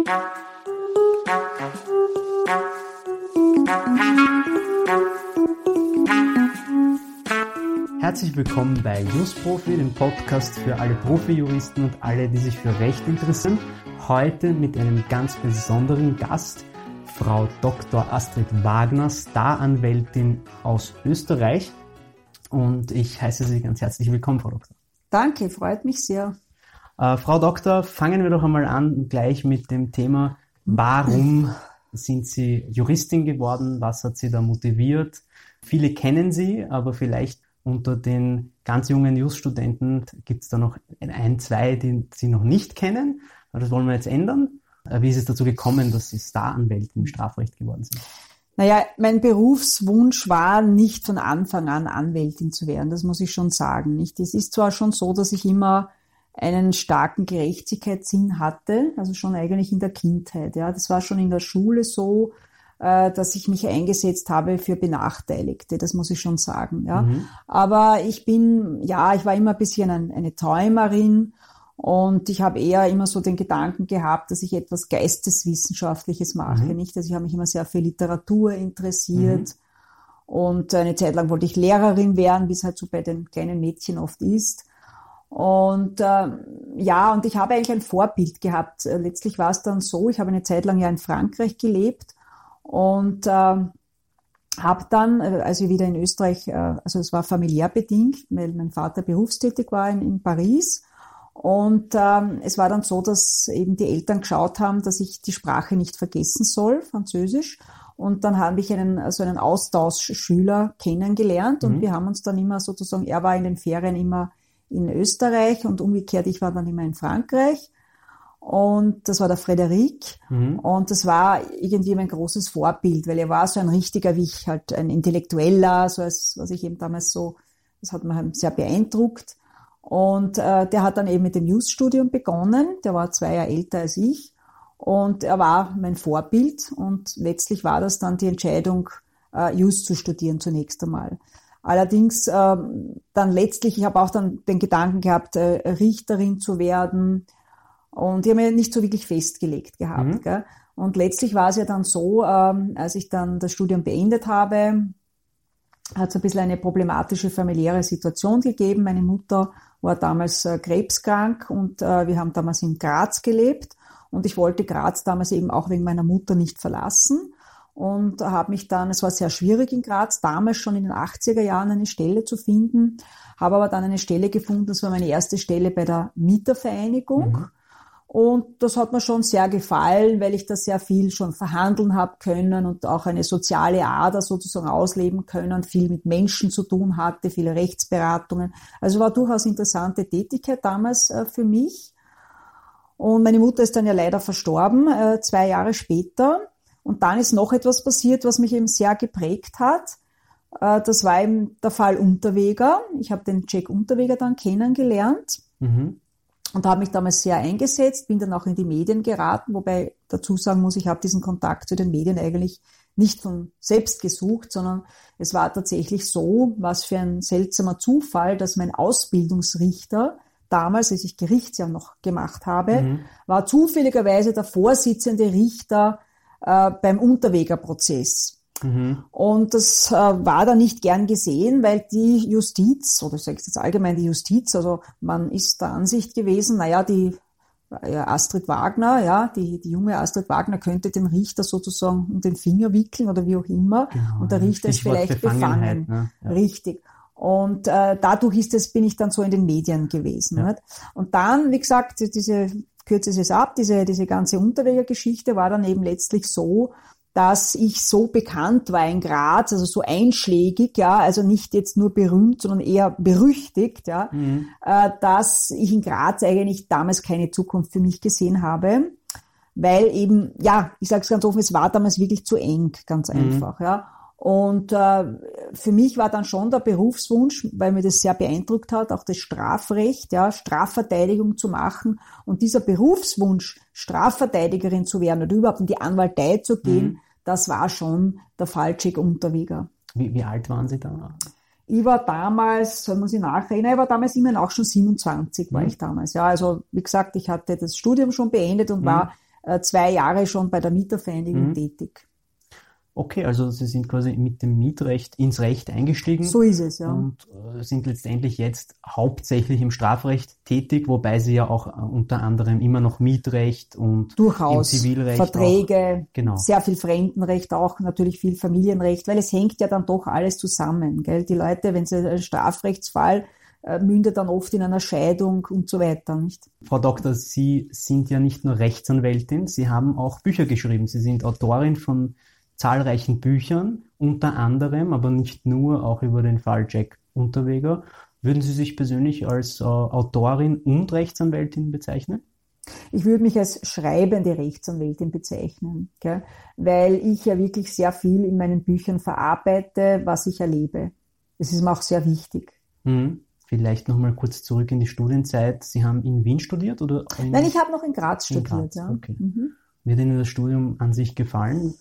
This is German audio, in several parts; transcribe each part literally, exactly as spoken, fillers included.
Herzlich willkommen bei JustProfi, dem Podcast für alle Profi-Juristen und alle, die sich für Recht interessieren. Heute mit einem ganz besonderen Gast, Frau Doktor Astrid Wagner, Staranwältin aus Österreich. Und ich heiße Sie ganz herzlich willkommen, Frau Doktor. Danke, freut mich sehr. Äh, Frau Doktor, fangen wir doch einmal an gleich mit dem Thema, warum sind Sie Juristin geworden? Was hat Sie da motiviert? Viele kennen Sie, aber vielleicht unter den ganz jungen Just-Studenten gibt es da noch ein, zwei, die Sie noch nicht kennen. Das wollen wir jetzt ändern. Wie ist es dazu gekommen, dass Sie Staranwältin im Strafrecht geworden sind? Naja, mein Berufswunsch war nicht von Anfang an Anwältin zu werden, das muss ich schon sagen. Nicht? Es ist zwar schon so, dass ich immer einen starken Gerechtigkeitssinn hatte, also schon eigentlich in der Kindheit. Ja, das war schon in der Schule so, dass ich mich eingesetzt habe für Benachteiligte, das muss ich schon sagen. Ja. Mhm. Aber ich bin, ja, ich war immer ein bisschen ein, eine Träumerin und ich habe eher immer so den Gedanken gehabt, dass ich etwas Geisteswissenschaftliches mache. Mhm. Nicht? Also ich habe mich immer sehr für Literatur interessiert mhm. und eine Zeit lang wollte ich Lehrerin werden, wie es halt so bei den kleinen Mädchen oft ist. Und äh, ja, und ich habe eigentlich ein Vorbild gehabt. Letztlich war es dann so, ich habe eine Zeit lang ja in Frankreich gelebt. Und äh, habe dann, als ich wieder in Österreich, äh, also es war familiär bedingt, weil mein Vater berufstätig war in, in Paris. Und äh, es war dann so, dass eben die Eltern geschaut haben, dass ich die Sprache nicht vergessen soll, Französisch. Und dann habe ich einen, also einen Austauschschüler kennengelernt und mhm. wir haben uns dann immer sozusagen, er war in den Ferien immer in Österreich und umgekehrt, ich war dann immer in Frankreich. Und das war der Frederik. Mhm. Und das war irgendwie mein großes Vorbild, weil er war so ein richtiger, wie ich halt ein Intellektueller, so als, was ich eben damals so, das hat mich halt sehr beeindruckt. Und äh, der hat dann eben mit dem Just-Studium begonnen. Der war zwei Jahre älter als ich. Und er war mein Vorbild. Und letztlich war das dann die Entscheidung, äh, Just zu studieren zunächst einmal. Allerdings äh, dann letztlich, ich habe auch dann den Gedanken gehabt, äh, Richterin zu werden. Und die haben ja nicht so wirklich festgelegt gehabt. Mhm. Gell? Und letztlich war es ja dann so, ähm, als ich dann das Studium beendet habe, hat es ein bisschen eine problematische familiäre Situation gegeben. Meine Mutter war damals äh, krebskrank und äh, wir haben damals in Graz gelebt. Und ich wollte Graz damals eben auch wegen meiner Mutter nicht verlassen. Und habe mich dann, es war sehr schwierig in Graz, damals schon in den achtziger Jahren eine Stelle zu finden. Habe aber dann eine Stelle gefunden, das war meine erste Stelle bei der Mietervereinigung. Mhm. Und das hat mir schon sehr gefallen, weil ich da sehr viel schon verhandeln habe können und auch eine soziale Ader sozusagen ausleben können, viel mit Menschen zu tun hatte, viele Rechtsberatungen. Also war durchaus interessante Tätigkeit damals äh, für mich. Und meine Mutter ist dann ja leider verstorben, äh, zwei Jahre später. Und dann ist noch etwas passiert, was mich eben sehr geprägt hat. Äh, das war eben der Fall Unterweger. Ich habe den Jack Unterweger dann kennengelernt. Mhm. Und habe mich damals sehr eingesetzt, bin dann auch in die Medien geraten, wobei dazu sagen muss, ich habe diesen Kontakt zu den Medien eigentlich nicht von selbst gesucht, sondern es war tatsächlich so, was für ein seltsamer Zufall, dass mein Ausbildungsrichter damals, als ich Gerichtsjahr noch gemacht habe, mhm. war zufälligerweise der Vorsitzende Richter äh, beim Unterweger-Prozess. Mhm. Und das äh, war dann nicht gern gesehen, weil die Justiz, oder ich sage jetzt allgemein die Justiz, also man ist der Ansicht gewesen, naja, die ja, Astrid Wagner, ja, die, die junge Astrid Wagner könnte den Richter sozusagen um den Finger wickeln oder wie auch immer. Genau, und der Richter ist vielleicht befangen. Ne? Ja. Richtig. Und äh, dadurch ist es, bin ich dann so in den Medien gewesen. Ja. Nicht? Und dann, wie gesagt, diese kürze es ab, diese, diese ganze Unterweger-Geschichte war dann eben letztlich so, dass ich so bekannt war in Graz, also so einschlägig, ja, also nicht jetzt nur berühmt, sondern eher berüchtigt, ja, mhm. äh, dass ich in Graz eigentlich damals keine Zukunft für mich gesehen habe, weil eben, ja, ich sage es ganz offen, es war damals wirklich zu eng, ganz einfach, mhm. ja. Und äh, für mich war dann schon der Berufswunsch, weil mir das sehr beeindruckt hat, auch das Strafrecht, ja, Strafverteidigung zu machen. Und dieser Berufswunsch, Strafverteidigerin zu werden oder überhaupt in die Anwaltei zu gehen, mhm. das war schon der Fall Jack Unterweger. Wie, wie alt waren Sie da? Ich war damals, soll man sich nachrechnen, ich war damals immerhin auch schon siebenundzwanzig, war mhm. ich damals. Ja, also wie gesagt, ich hatte das Studium schon beendet und mhm. war äh, zwei Jahre schon bei der Mietervereinigung mhm. tätig. Okay, also Sie sind quasi mit dem Mietrecht ins Recht eingestiegen. So ist es, ja. Und äh, sind letztendlich jetzt hauptsächlich im Strafrecht tätig, wobei Sie ja auch äh, unter anderem immer noch Mietrecht und durchaus im Zivilrecht Verträge, auch, genau. Sehr viel Fremdenrecht, auch natürlich viel Familienrecht, weil es hängt ja dann doch alles zusammen, gell? Die Leute, wenn sie einen Strafrechtsfall äh, mündet dann oft in einer Scheidung und so weiter, nicht? Frau Doktor, Sie sind ja nicht nur Rechtsanwältin, Sie haben auch Bücher geschrieben. Sie sind Autorin von zahlreichen Büchern, unter anderem, aber nicht nur, auch über den Fall Jack Unterweger. Würden Sie sich persönlich als äh, Autorin und Rechtsanwältin bezeichnen? Ich würde mich als schreibende Rechtsanwältin bezeichnen, gell? Weil ich ja wirklich sehr viel in meinen Büchern verarbeite, was ich erlebe. Das ist mir auch sehr wichtig. Hm. Vielleicht nochmal kurz zurück in die Studienzeit. Sie haben in Wien studiert? Oder in Nein, ich habe noch in Graz in studiert. Graz. Ja. Okay. Mhm. Wie hat Ihnen das Studium an sich gefallen?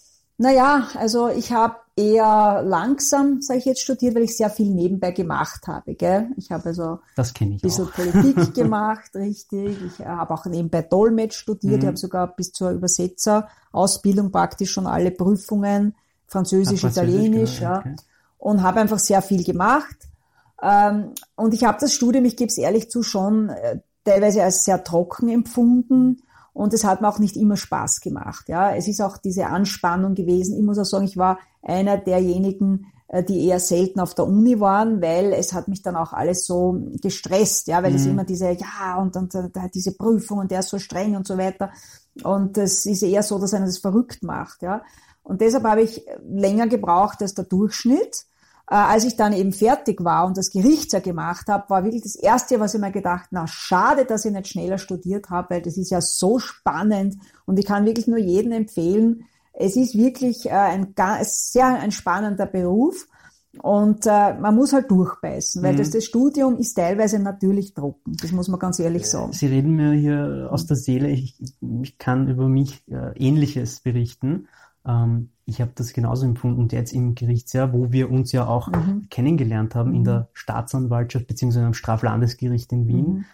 Naja, also ich habe eher langsam, sage ich jetzt, studiert, weil ich sehr viel nebenbei gemacht habe. Gell? Ich habe also das kenne ich ein bisschen auch. Politik gemacht, richtig. Ich habe auch nebenbei Dolmetsch studiert. Mhm. Ich habe sogar bis zur Übersetzerausbildung praktisch schon alle Prüfungen, Französisch, Ach, Italienisch, genau, okay. ja, und habe einfach sehr viel gemacht. Und ich habe das Studium, ich gebe es ehrlich zu, schon teilweise als sehr trocken empfunden. Und es hat mir auch nicht immer Spaß gemacht. Ja, es ist auch diese Anspannung gewesen. Ich muss auch sagen, ich war einer derjenigen, die eher selten auf der Uni waren, weil es hat mich dann auch alles so gestresst. Ja, weil mhm. es immer diese, ja, und dann diese Prüfung und der ist so streng und so weiter. Und es ist eher so, dass einer das verrückt macht. Ja, und deshalb habe ich länger gebraucht als der Durchschnitt. Äh, als ich dann eben fertig war und das Gerichtsjahr gemacht habe, war wirklich das Erste, was ich mir gedacht, na schade, dass ich nicht schneller studiert habe, weil das ist ja so spannend und ich kann wirklich nur jedem empfehlen, es ist wirklich äh, ein sehr ein spannender Beruf und äh, man muss halt durchbeißen, weil mhm. das, das Studium ist teilweise natürlich trocken, das muss man ganz ehrlich sagen. Sie reden mir hier aus der Seele, ich, ich kann über mich äh, Ähnliches berichten. Ähm, ich habe das genauso empfunden und jetzt im Gerichtsjahr, wo wir uns ja auch mhm. kennengelernt haben mhm. in der Staatsanwaltschaft beziehungsweise am Straflandesgericht in Wien, mhm.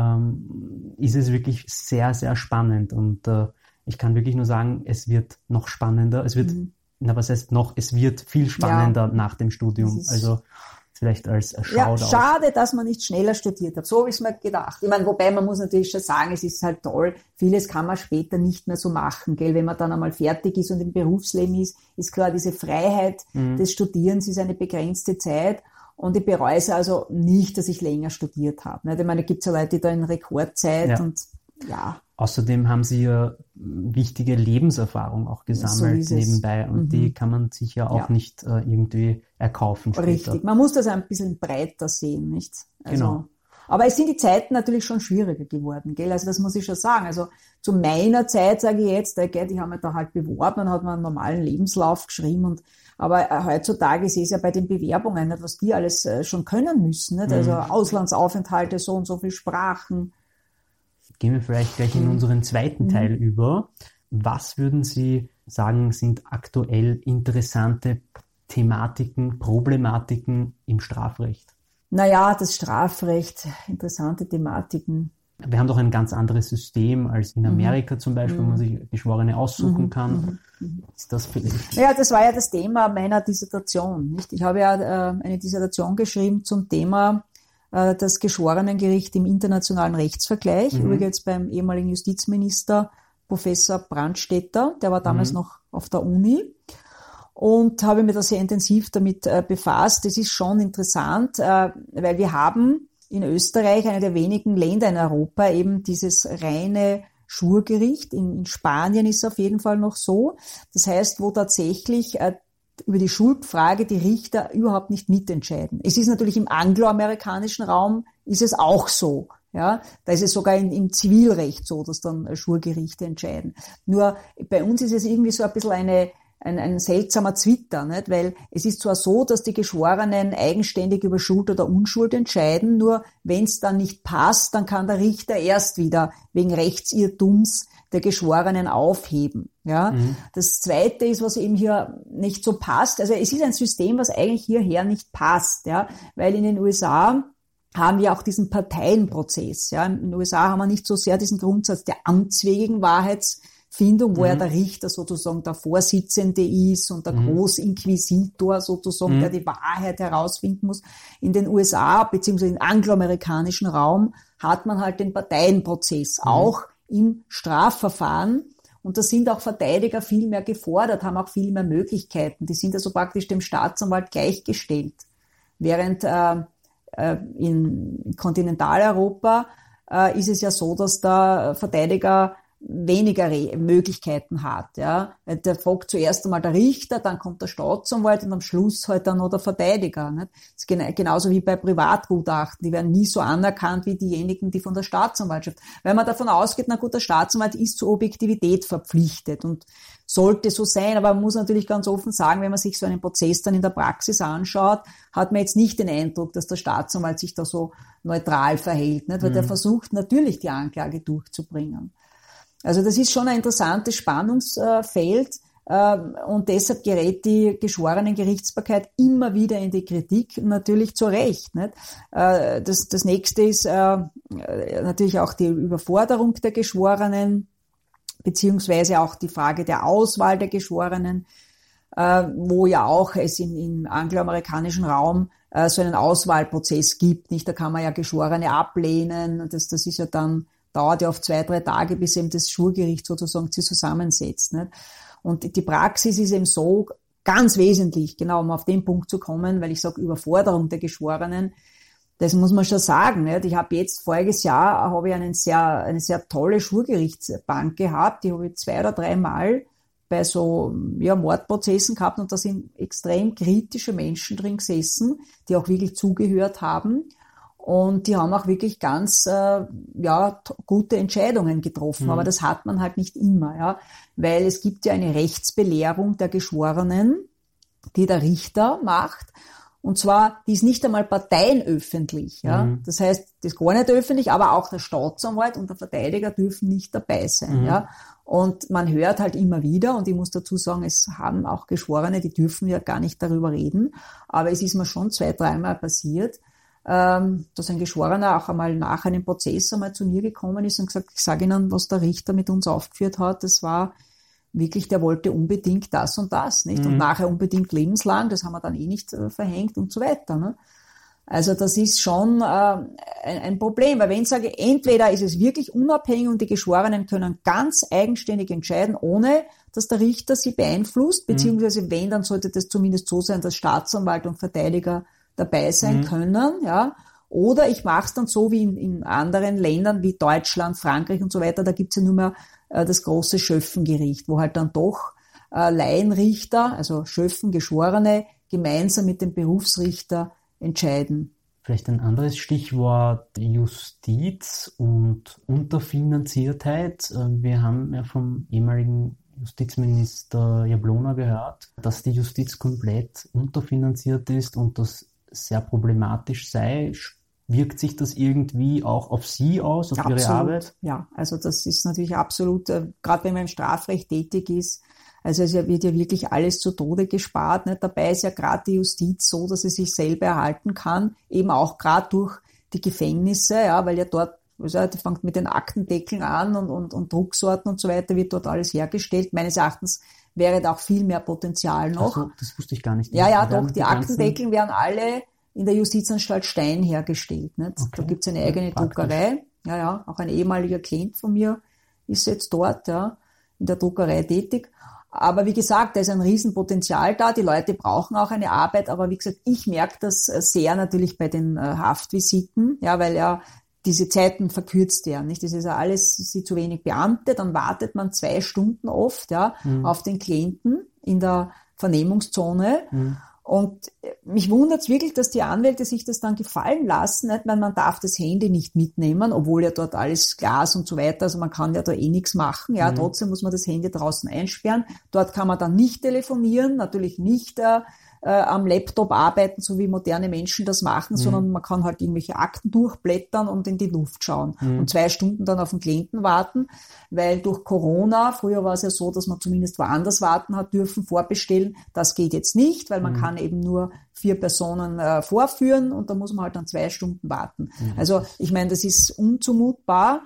ähm, ist es wirklich sehr, sehr spannend und äh, ich kann wirklich nur sagen, es wird noch spannender, es wird, mhm. na was heißt noch, es wird viel spannender ja. nach dem Studium, also vielleicht als Shoutout. Ja, schade, dass man nicht schneller studiert hat. So habe ich es mir gedacht. Ich meine, wobei man muss natürlich schon sagen, es ist halt toll. Vieles kann man später nicht mehr so machen, gell? Wenn man dann einmal fertig ist und im Berufsleben ist, ist klar, diese Freiheit mhm. des Studierens ist eine begrenzte Zeit. Und ich bereue es also nicht, dass ich länger studiert habe. Ich meine, es gibt ja Leute, die da in Rekordzeit ja. und ja. Außerdem haben Sie ja wichtige Lebenserfahrung auch gesammelt so nebenbei und mhm. die kann man sich ja auch ja. nicht äh, irgendwie erkaufen später. Richtig, man muss das ein bisschen breiter sehen, nicht? Also, genau. Aber es sind die Zeiten natürlich schon schwieriger geworden, gell? Also das muss ich schon sagen. Also zu meiner Zeit, sage ich jetzt, gell, die haben wir da halt beworben, dann hat man einen normalen Lebenslauf geschrieben und aber heutzutage ist es ja bei den Bewerbungen, nicht, was die alles schon können müssen, nicht? Also mhm. Auslandsaufenthalte, so und so viele Sprachen. Gehen wir vielleicht gleich in unseren zweiten mhm. Teil über. Was würden Sie sagen, sind aktuell interessante Thematiken, Problematiken im Strafrecht? Naja, das Strafrecht, interessante Thematiken. Wir haben doch ein ganz anderes System als in Amerika mhm. zum Beispiel, wo man sich Geschworene aussuchen mhm. kann. Mhm. Ist das vielleicht? Ja, das war ja das Thema meiner Dissertation, nicht? Ich habe ja äh, eine Dissertation geschrieben zum Thema das Geschworenengericht im internationalen Rechtsvergleich, mhm. übrigens beim ehemaligen Justizminister Professor Brandstätter, der war damals mhm. noch auf der Uni und habe mich da sehr intensiv damit äh, befasst. Das ist schon interessant, äh, weil wir haben in Österreich, eine der wenigen Länder in Europa, eben dieses reine Schwurgericht. In, in Spanien ist es auf jeden Fall noch so. Das heißt, wo tatsächlich äh, über die Schuldfrage die Richter überhaupt nicht mitentscheiden. Es ist natürlich im angloamerikanischen Raum ist es auch so. Ja, da ist es sogar in, im Zivilrecht so, dass dann Schwurgerichte entscheiden. Nur bei uns ist es irgendwie so ein bisschen eine, ein, ein seltsamer Zwitter, nicht? Weil es ist zwar so, dass die Geschworenen eigenständig über Schuld oder Unschuld entscheiden, nur wenn es dann nicht passt, dann kann der Richter erst wieder wegen Rechtsirrtums der Geschworenen aufheben. Ja, mhm. Das Zweite ist, was eben hier nicht so passt. Also es ist ein System, was eigentlich hierher nicht passt, ja, weil in den U S A haben wir auch diesen Parteienprozess. Ja, in den U S A haben wir nicht so sehr diesen Grundsatz der amtswegen Wahrheitsfindung, wo mhm. ja der Richter sozusagen der Vorsitzende ist und der mhm. Großinquisitor sozusagen, mhm. der die Wahrheit herausfinden muss. In den U S A beziehungsweise im angloamerikanischen Raum hat man halt den Parteienprozess, mhm. auch im Strafverfahren. Und da sind auch Verteidiger viel mehr gefordert, haben auch viel mehr Möglichkeiten. Die sind also praktisch dem Staatsanwalt gleichgestellt. Während äh, in Kontinentaleuropa äh, ist es ja so, dass der Verteidiger weniger Re- Möglichkeiten hat. Ja, der fragt zuerst einmal der Richter, dann kommt der Staatsanwalt und am Schluss halt dann noch der Verteidiger. Nicht? Das ist gen- genauso wie bei Privatgutachten. Die werden nie so anerkannt wie diejenigen, die von der Staatsanwaltschaft. Weil man davon ausgeht, na gut, der Staatsanwalt ist zur Objektivität verpflichtet und sollte so sein, aber man muss natürlich ganz offen sagen, wenn man sich so einen Prozess dann in der Praxis anschaut, hat man jetzt nicht den Eindruck, dass der Staatsanwalt sich da so neutral verhält, nicht? Weil mhm. der versucht natürlich die Anklage durchzubringen. Also das ist schon ein interessantes Spannungsfeld und deshalb gerät die Geschworenengerichtsbarkeit immer wieder in die Kritik, natürlich zu Recht. Nicht? Das, das nächste ist natürlich auch die Überforderung der Geschworenen, beziehungsweise auch die Frage der Auswahl der Geschworenen, wo ja auch es im, im angloamerikanischen Raum so einen Auswahlprozess gibt. Nicht? Da kann man ja Geschworene ablehnen, das, das ist ja dann dauert ja oft zwei, drei Tage, bis eben das Schwurgericht sozusagen sich zusammensetzt. Nicht? Und die Praxis ist eben so ganz wesentlich, genau, um auf den Punkt zu kommen, weil ich sage, Überforderung der Geschworenen, das muss man schon sagen. Nicht? Ich habe jetzt voriges Jahr habe ich einen sehr, eine sehr tolle Schwurgerichtsbank gehabt, die habe ich zwei oder dreimal bei so ja, Mordprozessen gehabt und da sind extrem kritische Menschen drin gesessen, die auch wirklich zugehört haben. Und die haben auch wirklich ganz äh, ja t- gute Entscheidungen getroffen. Mhm. Aber das hat man halt nicht immer, ja, weil es gibt ja eine Rechtsbelehrung der Geschworenen, die der Richter macht. Und zwar, die ist nicht einmal parteienöffentlich. Ja. Mhm. Das heißt, das ist gar nicht öffentlich, aber auch der Staatsanwalt und der Verteidiger dürfen nicht dabei sein. Mhm. Ja. Und man hört halt immer wieder, und ich muss dazu sagen, es haben auch Geschworene, die dürfen ja gar nicht darüber reden. Aber es ist mir schon zwei, dreimal passiert, dass ein Geschworener auch einmal nach einem Prozess einmal zu mir gekommen ist und gesagt, ich sage Ihnen, was der Richter mit uns aufgeführt hat, das war wirklich, der wollte unbedingt das und das, nicht? Mhm. Und nachher unbedingt lebenslang, das haben wir dann eh nicht äh, verhängt und so weiter, ne? Also das ist schon äh, ein, ein Problem, weil wenn ich sage, entweder ist es wirklich unabhängig und die Geschworenen können ganz eigenständig entscheiden, ohne dass der Richter sie beeinflusst, beziehungsweise mhm. wenn, dann sollte das zumindest so sein, dass Staatsanwalt und Verteidiger dabei sein mhm. können, ja. Oder ich mache es dann so wie in, in anderen Ländern wie Deutschland, Frankreich und so weiter, da gibt's ja nur mehr äh, das große Schöffengericht, wo halt dann doch äh, Laienrichter, also Schöffen, Geschworene, gemeinsam mit dem Berufsrichter entscheiden. Vielleicht ein anderes Stichwort Justiz und Unterfinanziertheit. Wir haben ja vom ehemaligen Justizminister Jablona gehört, dass die Justiz komplett unterfinanziert ist und das sehr problematisch sei. Wirkt sich das irgendwie auch auf Sie aus, auf absolut, Ihre Arbeit? Ja, also das ist natürlich absolut, äh, gerade wenn man im Strafrecht tätig ist, also es wird ja wirklich alles zu Tode gespart. Nicht? Dabei ist ja gerade die Justiz so, dass sie sich selber erhalten kann, eben auch gerade durch die Gefängnisse, ja, weil ja dort, also die fängt mit den Aktendeckeln an und, und, und Drucksorten und so weiter, wird dort alles hergestellt. Meines Erachtens wäre da auch viel mehr Potenzial noch. Also, das wusste ich gar nicht. Ja, ja, doch, die, die Aktendeckel werden alle in der Justizanstalt Stein hergestellt. Nicht? Okay. Da gibt's eine eigene ja, Druckerei. Ja, ja, auch ein ehemaliger Klient von mir ist jetzt dort, ja, in der Druckerei tätig. Aber wie gesagt, da ist ein Riesenpotenzial da. Die Leute brauchen auch eine Arbeit. Aber wie gesagt, ich merke das sehr natürlich bei den Haftvisiten, ja, weil ja diese Zeiten verkürzt werden, nicht? Das ist ja alles, sind zu wenig Beamte, dann wartet man zwei Stunden oft, ja, mhm. auf den Klienten in der Vernehmungszone. Mhm. Und mich wundert's wirklich, dass die Anwälte sich das dann gefallen lassen, nicht? Weil man darf das Handy nicht mitnehmen, obwohl ja dort alles Glas und so weiter, also man kann ja da eh nichts machen, ja, mhm. trotzdem muss man das Handy draußen einsperren. Dort kann man dann nicht telefonieren, natürlich nicht äh, äh, am Laptop arbeiten, so wie moderne Menschen das machen, mhm. sondern man kann halt irgendwelche Akten durchblättern und in die Luft schauen mhm. und zwei Stunden dann auf den Klienten warten, weil durch Corona, früher war es ja so, dass man zumindest woanders warten hat dürfen, vorbestellen, das geht jetzt nicht, weil man mhm. kann eben nur vier Personen äh, vorführen und da muss man halt dann zwei Stunden warten. Mhm. Also ich meine, das ist unzumutbar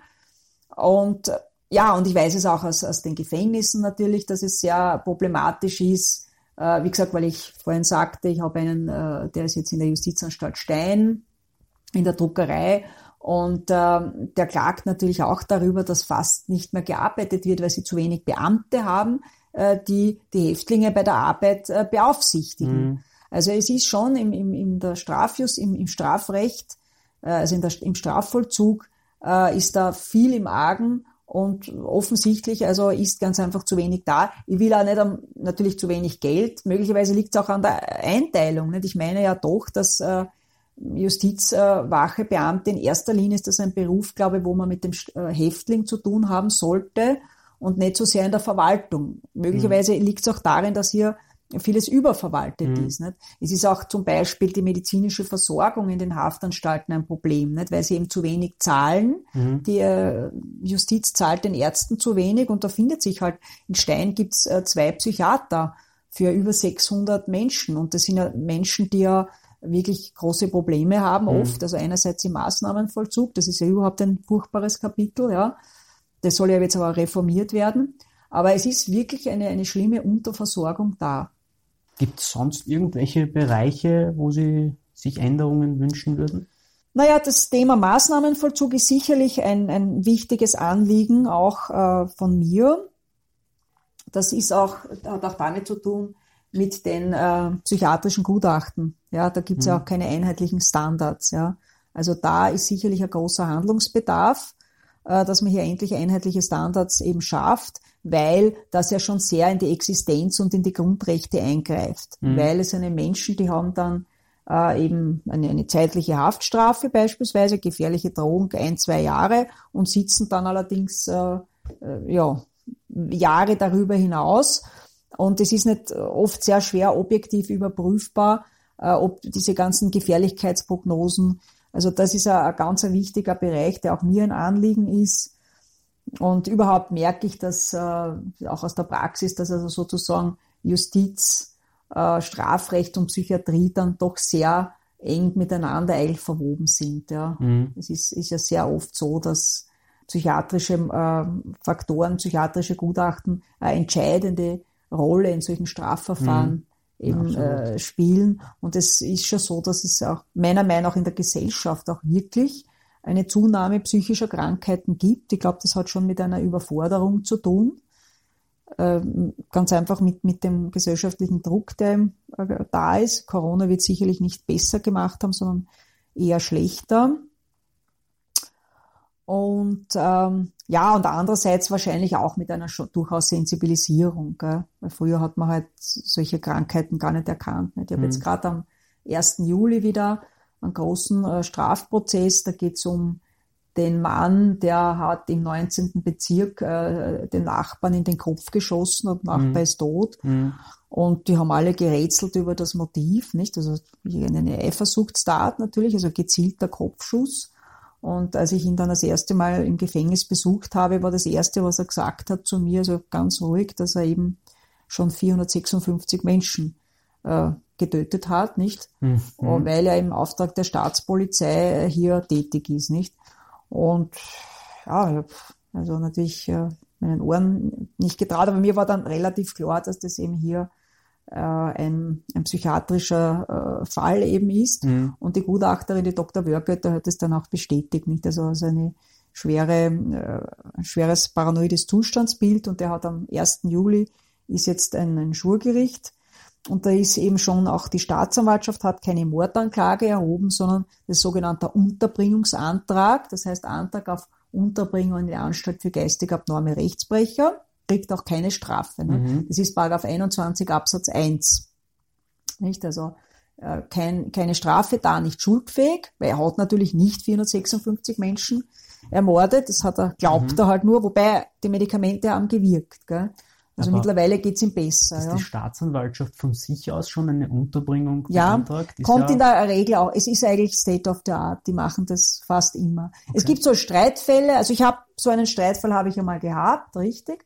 und ja, und ich weiß es auch aus, aus den Gefängnissen natürlich, dass es sehr problematisch ist. Äh, wie gesagt, weil ich vorhin sagte, ich habe einen, äh, der ist jetzt in der Justizanstalt Stein, in der Druckerei, und äh, der klagt natürlich auch darüber, dass fast nicht mehr gearbeitet wird, weil sie zu wenig Beamte haben, äh, die die Häftlinge bei der Arbeit äh, beaufsichtigen. Mhm. Also es ist schon im, im, in der Strafjus, im, im Strafrecht, äh, also in der, im Strafvollzug, äh, ist da viel im Argen. Und offensichtlich, also ist ganz einfach zu wenig da. Ich will auch nicht, natürlich zu wenig Geld. Möglicherweise liegt es auch an der Einteilung. Nicht? Ich meine ja doch, dass äh, Justizwachebeamte in erster Linie ist das ein Beruf, glaube ich, wo man mit dem äh, Häftling zu tun haben sollte und nicht so sehr in der Verwaltung. Möglicherweise mhm. liegt es auch darin, dass hier vieles überverwaltet mhm. ist. Nicht? Es ist auch zum Beispiel die medizinische Versorgung in den Haftanstalten ein Problem, nicht? Weil sie eben zu wenig zahlen. Mhm. Die äh, Justiz zahlt den Ärzten zu wenig und da findet sich halt, in Stein gibt's äh, zwei Psychiater für über sechshundert Menschen und das sind ja Menschen, die ja wirklich große Probleme haben mhm. oft. Also einerseits im Maßnahmenvollzug, das ist ja überhaupt ein furchtbares Kapitel, ja. Das soll ja jetzt aber reformiert werden. Aber es ist wirklich eine, eine schlimme Unterversorgung da. Gibt es sonst irgendwelche Bereiche, wo Sie sich Änderungen wünschen würden? Naja, das Thema Maßnahmenvollzug ist sicherlich ein, ein wichtiges Anliegen, auch äh, von mir. Das ist auch, hat auch damit zu tun mit den äh, psychiatrischen Gutachten. Ja, da gibt es ja auch keine einheitlichen Standards. Ja, also da ist sicherlich ein großer Handlungsbedarf, äh, dass man hier endlich einheitliche Standards eben schafft, weil das ja schon sehr in die Existenz und in die Grundrechte eingreift. Mhm. Weil es eine Menschen, die haben dann äh, eben eine, eine zeitliche Haftstrafe beispielsweise, gefährliche Drohung ein, zwei Jahre und sitzen dann allerdings äh, äh, ja Jahre darüber hinaus. Und es ist nicht oft sehr schwer objektiv überprüfbar, äh, ob diese ganzen Gefährlichkeitsprognosen, also das ist ein, ein ganz ein wichtiger Bereich, der auch mir ein Anliegen ist. Und überhaupt merke ich, dass äh, auch aus der Praxis, dass also sozusagen Justiz, äh, Strafrecht und Psychiatrie dann doch sehr eng miteinander eigentlich verwoben sind. Ja. Mhm. Es ist, ist ja sehr oft so, dass psychiatrische äh, Faktoren, psychiatrische Gutachten eine entscheidende Rolle in solchen Strafverfahren mhm. eben ja, äh, spielen. Und es ist schon so, dass es auch meiner Meinung nach in der Gesellschaft auch wirklich eine Zunahme psychischer Krankheiten gibt. Ich glaube, das hat schon mit einer Überforderung zu tun. Ähm, ganz einfach mit, mit dem gesellschaftlichen Druck, der äh, da ist. Corona wird sicherlich nicht besser gemacht haben, sondern eher schlechter. Und ähm, ja, und andererseits wahrscheinlich auch mit einer schon durchaus Sensibilisierung. Gell? Weil früher hat man halt solche Krankheiten gar nicht erkannt. Nicht? Ich habe mhm. jetzt gerade am ersten Juli wieder einen großen äh, Strafprozess. Da geht es um den Mann, der hat im neunzehnten Bezirk äh, den Nachbarn in den Kopf geschossen und der Nachbar mhm. ist tot. Mhm. Und die haben alle gerätselt über das Motiv, nicht? Also eine Eifersuchtstat natürlich, also gezielter Kopfschuss. Und als ich ihn dann das erste Mal im Gefängnis besucht habe, war das Erste, was er gesagt hat zu mir, also ganz ruhig, dass er eben schon vierhundertsechsundfünfzig Menschen äh, getötet hat, nicht? Mhm. Weil er im Auftrag der Staatspolizei hier tätig ist, nicht? Und ja, ich habe also natürlich äh, meinen Ohren nicht getraut, aber mir war dann relativ klar, dass das eben hier äh, ein, ein psychiatrischer äh, Fall eben ist. Mhm. Und die Gutachterin, die Doktor Wörgötter, hat es dann auch bestätigt, nicht? Also, also eine schwere, äh, ein schweres paranoides Zustandsbild. Und der hat am ersten Juli ist jetzt ein, ein Schwurgericht. Und da ist eben schon auch die Staatsanwaltschaft hat keine Mordanklage erhoben, sondern das sogenannte Unterbringungsantrag, das heißt Antrag auf Unterbringung in die Anstalt für geistig abnorme Rechtsbrecher, kriegt auch keine Strafe. Ne? Mhm. Das ist Paragraph einundzwanzig Absatz eins. Nicht? Also äh, kein, keine Strafe, da nicht schuldfähig, weil er hat natürlich nicht vierhundertsechsundfünfzig Menschen ermordet, das hat er, glaubt mhm. er halt nur, wobei die Medikamente haben gewirkt. Gell? Also aber mittlerweile geht's ihm besser. Ist ja. die Staatsanwaltschaft von sich aus schon eine Unterbringung ja, beantragt? Ja, kommt ja in der Regel auch. Es ist eigentlich State of the Art. Die machen das fast immer. Okay. Es gibt so Streitfälle. Also ich habe so einen Streitfall habe ich einmal gehabt, richtig.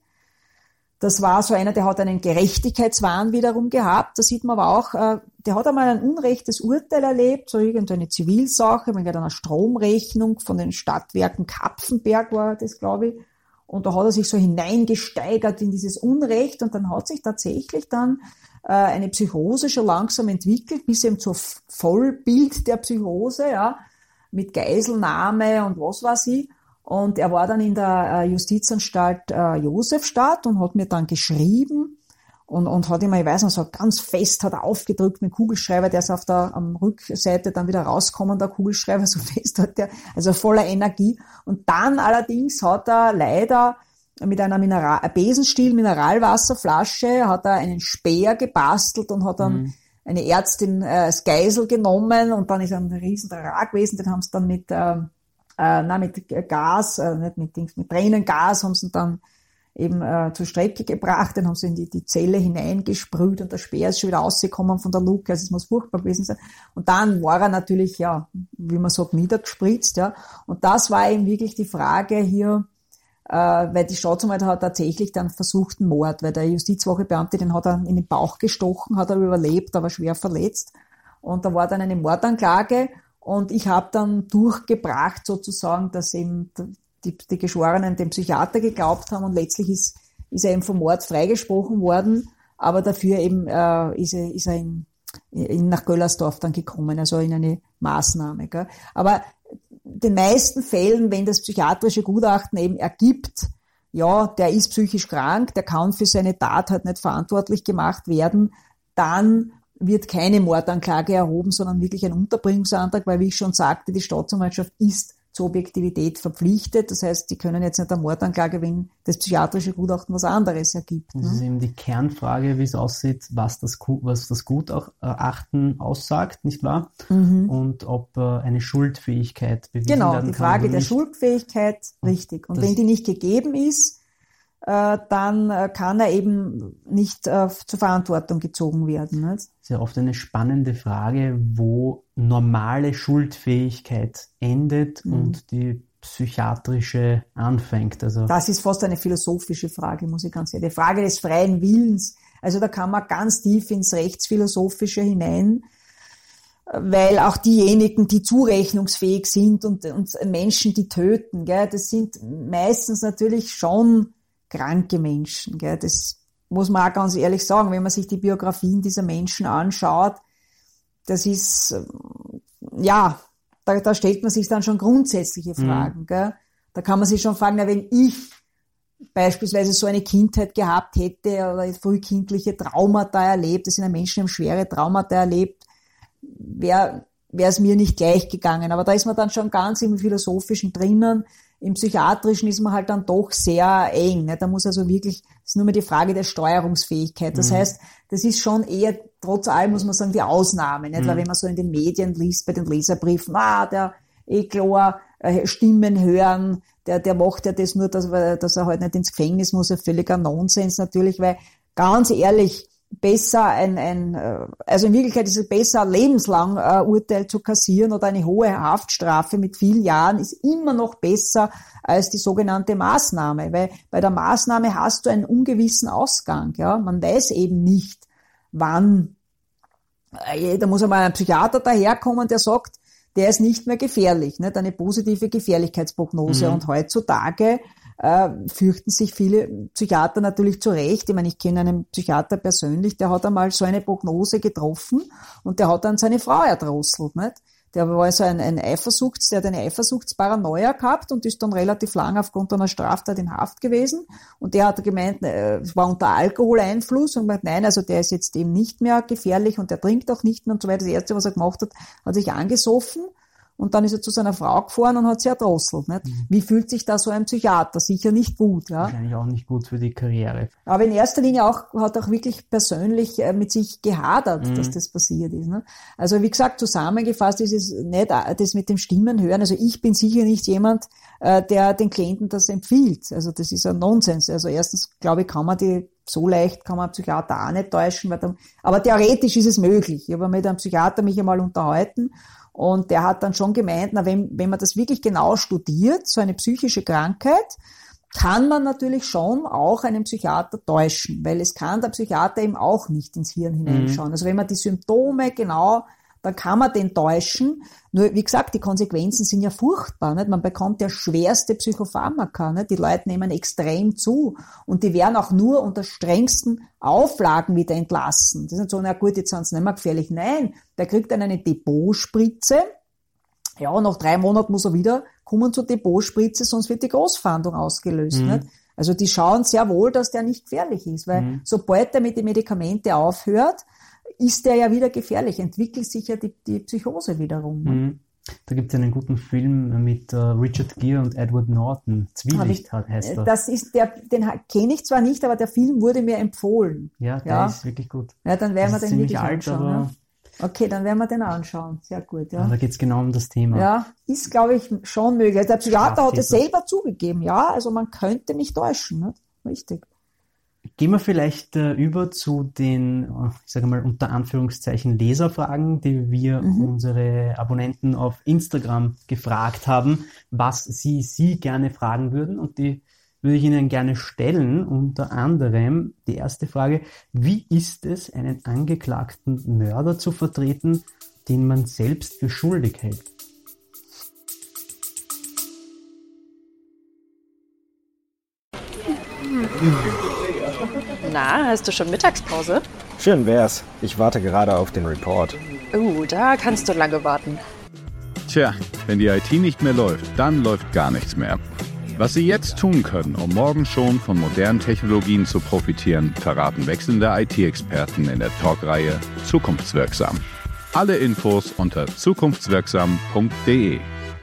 Das war so einer, der hat einen Gerechtigkeitswahn wiederum gehabt. Da sieht man aber auch, äh, der hat einmal ein unrechtes Urteil erlebt, so irgendeine Zivilsache, wegen einer Stromrechnung von den Stadtwerken Kapfenberg war das, glaube ich. Und da hat er sich so hineingesteigert in dieses Unrecht und dann hat sich tatsächlich dann äh, eine Psychose schon langsam entwickelt, bis eben zur Vollbild der Psychose, ja, mit Geiselnahme und was weiß ich. Und er war dann in der Justizanstalt äh, Josefstadt und hat mir dann geschrieben und, und hat immer, ich weiß noch, so ganz fest hat er aufgedrückt mit dem Kugelschreiber, der ist auf der am Rückseite dann wieder rauskommen, der Kugelschreiber, so fest hat der, also voller Energie. Und dann allerdings hat er leider mit einer Mineral, ein Besenstiel, Mineralwasserflasche, hat er einen Speer gebastelt und hat dann mhm. eine Ärztin äh, als Geisel genommen und dann ist ein riesen Trag gewesen, den haben sie dann mit äh, Äh, nein, mit Gas, äh, nicht mit Dings, mit Tränengas haben sie dann eben äh, zur Strecke gebracht, dann haben sie in die, die Zelle hineingesprüht und der Speer ist schon wieder rausgekommen von der Luke, also es muss furchtbar gewesen sein. Und dann war er natürlich, ja, wie man sagt, niedergespritzt, ja. Und das war eben wirklich die Frage hier, äh, weil die Staatsanwalt hat tatsächlich dann versuchten Mord, weil der Justizwochebeamte, den hat er in den Bauch gestochen, hat er überlebt, aber schwer verletzt. Und da war dann eine Mordanklage. Und ich habe dann durchgebracht sozusagen, dass eben die, die Geschworenen dem Psychiater geglaubt haben und letztlich ist, ist er eben vom Mord freigesprochen worden, aber dafür eben äh, ist er, ist er in, in, nach Göllersdorf dann gekommen, also in eine Maßnahme. Gell. Aber in den meisten Fällen, wenn das psychiatrische Gutachten eben ergibt, ja, der ist psychisch krank, der kann für seine Tat halt nicht verantwortlich gemacht werden, dann wird keine Mordanklage erhoben, sondern wirklich ein Unterbringungsantrag, weil, wie ich schon sagte, die Staatsanwaltschaft ist zur Objektivität verpflichtet. Das heißt, die können jetzt nicht eine Mordanklage, wenn das psychiatrische Gutachten was anderes ergibt. Das ist eben die Kernfrage, wie es aussieht, was das, was das Gutachten aussagt, nicht wahr? Mhm. Und ob eine Schuldfähigkeit bewiesen genau, werden kann. Genau, die Frage oder der nicht. Schuldfähigkeit, richtig. Und das wenn die nicht gegeben ist, dann kann er eben nicht äh, zur Verantwortung gezogen werden. Nicht? Das ist ja oft eine spannende Frage, wo normale Schuldfähigkeit endet mhm. und die psychiatrische anfängt. Also das ist fast eine philosophische Frage, muss ich ganz ehrlich sagen. Die Frage des freien Willens. Also da kann man ganz tief ins Rechtsphilosophische hinein, weil auch diejenigen, die zurechnungsfähig sind und, und Menschen, die töten, gell, das sind meistens natürlich schon kranke Menschen, gell? Das muss man auch ganz ehrlich sagen, wenn man sich die Biografien dieser Menschen anschaut, das ist, ja, da, da stellt man sich dann schon grundsätzliche Fragen, mhm. gell? Da kann man sich schon fragen, na, wenn ich beispielsweise so eine Kindheit gehabt hätte oder frühkindliche Traumata erlebt, das sind ja Menschen, die haben schwere Traumata erlebt, wäre wäre es mir nicht gleich gegangen. Aber da ist man dann schon ganz im Philosophischen drinnen. Im Psychiatrischen ist man halt dann doch sehr eng. Ne? Da muss also wirklich, das ist nur mehr die Frage der Steuerungsfähigkeit. Das mhm. heißt, das ist schon eher, trotz allem muss man sagen, die Ausnahme. Nicht? Mhm. Weil wenn man so in den Medien liest, bei den Leserbriefen, ah, der Eklor, äh, Stimmen hören, der, der macht ja das nur, dass, dass er halt nicht ins Gefängnis muss, ein völliger Nonsens natürlich, weil ganz ehrlich, besser ein, ein, also in Wirklichkeit ist es besser, lebenslang äh, Urteil zu kassieren oder eine hohe Haftstrafe mit vielen Jahren ist immer noch besser als die sogenannte Maßnahme, weil bei der Maßnahme hast du einen ungewissen Ausgang, ja, man weiß eben nicht, wann, äh, da muss einmal ein Psychiater daherkommen, der sagt, der ist nicht mehr gefährlich, nicht? Eine positive Gefährlichkeitsprognose mhm. und heutzutage äh, fürchten sich viele Psychiater natürlich zu Recht. Ich meine, ich kenne einen Psychiater persönlich, der hat einmal so eine Prognose getroffen und der hat dann seine Frau erdrosselt, nicht? Der war also ein, ein Eifersuchts, der hat eine Eifersuchtsparanoia gehabt und ist dann relativ lang aufgrund einer Straftat in Haft gewesen. Und der hat gemeint, es war unter Alkoholeinfluss und meint, nein, also der ist jetzt eben nicht mehr gefährlich und der trinkt auch nicht mehr und so weiter. Das Erste, was er gemacht hat, hat sich angesoffen und dann ist er zu seiner Frau gefahren und hat sie erdrosselt. Nicht? Mhm. Wie fühlt sich da so ein Psychiater? Sicher nicht gut. Ja? Wahrscheinlich auch nicht gut für die Karriere. Aber in erster Linie auch, hat auch wirklich persönlich äh, mit sich gehadert, mhm. dass das passiert ist. Ne? Also wie gesagt, zusammengefasst ist es nicht das mit dem Stimmen hören. Also ich bin sicher nicht jemand, äh, der den Klienten das empfiehlt. Also das ist ein Nonsens. Also erstens, glaube ich, kann man die so leicht kann man einen Psychiater auch nicht täuschen. Weil dann, aber theoretisch ist es möglich. Ich habe mit einem Psychiater mich einmal unterhalten und der hat dann schon gemeint, na, wenn, wenn man das wirklich genau studiert, so eine psychische Krankheit, kann man natürlich schon auch einen Psychiater täuschen, weil es kann der Psychiater eben auch nicht ins Hirn hineinschauen. Mhm. Also wenn man die Symptome genau, dann kann man den täuschen. Nur, wie gesagt, die Konsequenzen sind ja furchtbar. Nicht? Man bekommt ja schwerste Psychopharmaka. Nicht? Die Leute nehmen extrem zu. Und die werden auch nur unter strengsten Auflagen wieder entlassen. Das ist nicht so, na gut, jetzt sind sie nicht mehr gefährlich. Nein, der kriegt dann eine Depotspritze. Ja, nach drei Monaten muss er wieder kommen zur Depotspritze, sonst wird die Großfahndung ausgelöst. Mhm. Nicht? Also die schauen sehr wohl, dass der nicht gefährlich ist. Weil mhm. sobald er mit den Medikamenten aufhört, ist der ja wieder gefährlich, entwickelt sich ja die, die Psychose wiederum. Mhm. Da gibt es einen guten Film mit uh, Richard Gere und Edward Norton. Zwielicht ich, heißt das. Das ist der, den kenne ich zwar nicht, aber der Film wurde mir empfohlen. Ja, der ja. ist wirklich gut. Ja, dann werden wir den wirklich alt, anschauen. Aber ja. Okay, dann werden wir den anschauen. Sehr gut, ja. Da geht es genau um das Thema. Ja, ist, glaube ich, schon möglich. Also der Psychiater hat es selber zugegeben, ja, also man könnte mich täuschen, ne? Richtig. Gehen wir vielleicht äh, über zu den, ich sage mal, unter Anführungszeichen Leserfragen, die wir mhm. unsere Abonnenten auf Instagram gefragt haben, was sie sie gerne fragen würden. Und die würde ich Ihnen gerne stellen. Unter anderem die erste Frage: Wie ist es, einen angeklagten Mörder zu vertreten, den man selbst für schuldig hält? Na, hast du schon Mittagspause? Schön wär's. Ich warte gerade auf den Report. Oh, da kannst du lange warten. Tja, wenn die I T nicht mehr läuft, dann läuft gar nichts mehr. Was Sie jetzt tun können, um morgen schon von modernen Technologien zu profitieren, verraten wechselnde I T-Experten in der Talkreihe Zukunftswirksam. Alle Infos unter zukunftswirksam punkt de.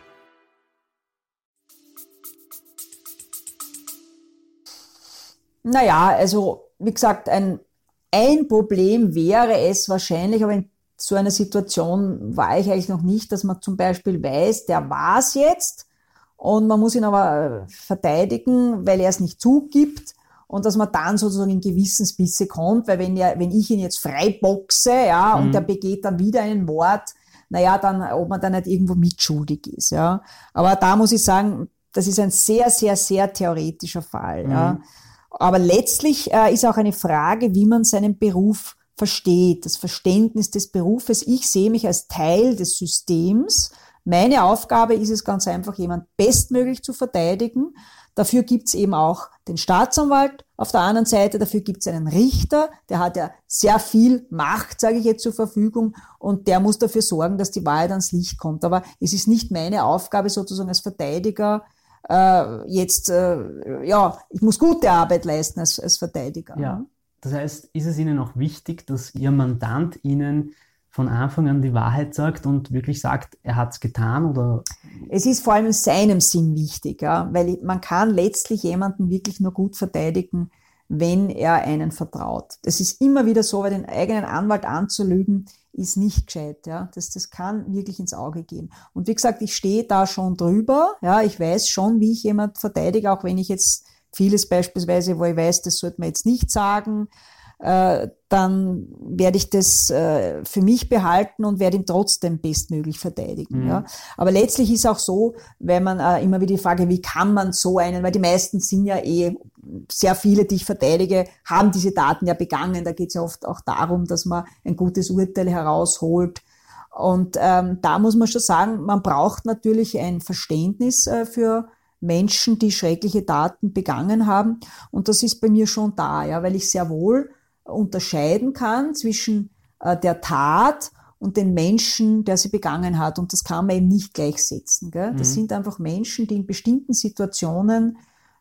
Naja, also wie gesagt, ein, ein Problem wäre es wahrscheinlich, aber in so einer Situation war ich eigentlich noch nicht, dass man zum Beispiel weiß, der war es jetzt und man muss ihn aber verteidigen, weil er es nicht zugibt und dass man dann sozusagen in Gewissensbisse kommt, weil wenn, er, wenn ich ihn jetzt freiboxe, ja, mhm. und er begeht dann wieder einen Mord, naja, dann, ob man dann nicht irgendwo mitschuldig ist, ja. Aber da muss ich sagen, das ist ein sehr, sehr, sehr theoretischer Fall, mhm. ja. Aber letztlich äh, ist auch eine Frage, wie man seinen Beruf versteht, das Verständnis des Berufes. Ich sehe mich als Teil des Systems. Meine Aufgabe ist es ganz einfach, jemand bestmöglich zu verteidigen. Dafür gibt's eben auch den Staatsanwalt auf der anderen Seite, dafür gibt's einen Richter, der hat ja sehr viel Macht, sage ich jetzt, zur Verfügung und der muss dafür sorgen, dass die Wahrheit ans Licht kommt. Aber es ist nicht meine Aufgabe sozusagen als Verteidiger, äh, jetzt, äh, ja, ich muss gute Arbeit leisten als, als Verteidiger. Ja, das heißt, ist es Ihnen auch wichtig, dass Ihr Mandant Ihnen von Anfang an die Wahrheit sagt und wirklich sagt, er hat's getan, oder? Es ist vor allem in seinem Sinn wichtig, ja, weil man kann letztlich jemanden wirklich nur gut verteidigen, wenn er einen vertraut. Das ist immer wieder so, weil den eigenen Anwalt anzulügen, ist nicht gescheit, ja. Das, das kann wirklich ins Auge gehen. Und wie gesagt, ich stehe da schon drüber, ja. Ich weiß schon, wie ich jemand verteidige, auch wenn ich jetzt vieles beispielsweise, wo ich weiß, das sollte man jetzt nicht sagen, äh, dann werde ich das äh, für mich behalten und werde ihn trotzdem bestmöglich verteidigen. Mhm. Ja. Aber letztlich ist auch so, wenn man äh, immer wieder die Frage, wie kann man so einen, weil die meisten sind ja eh, sehr viele, die ich verteidige, haben diese Taten ja begangen. Da geht es ja oft auch darum, dass man ein gutes Urteil herausholt. Und ähm, da muss man schon sagen, man braucht natürlich ein Verständnis äh, für Menschen, die schreckliche Taten begangen haben. Und das ist bei mir schon da, ja, weil ich sehr wohl unterscheiden kann zwischen äh, der Tat und den Menschen, der sie begangen hat. Und das kann man eben nicht gleichsetzen. Gell? Das mhm. sind einfach Menschen, die in bestimmten Situationen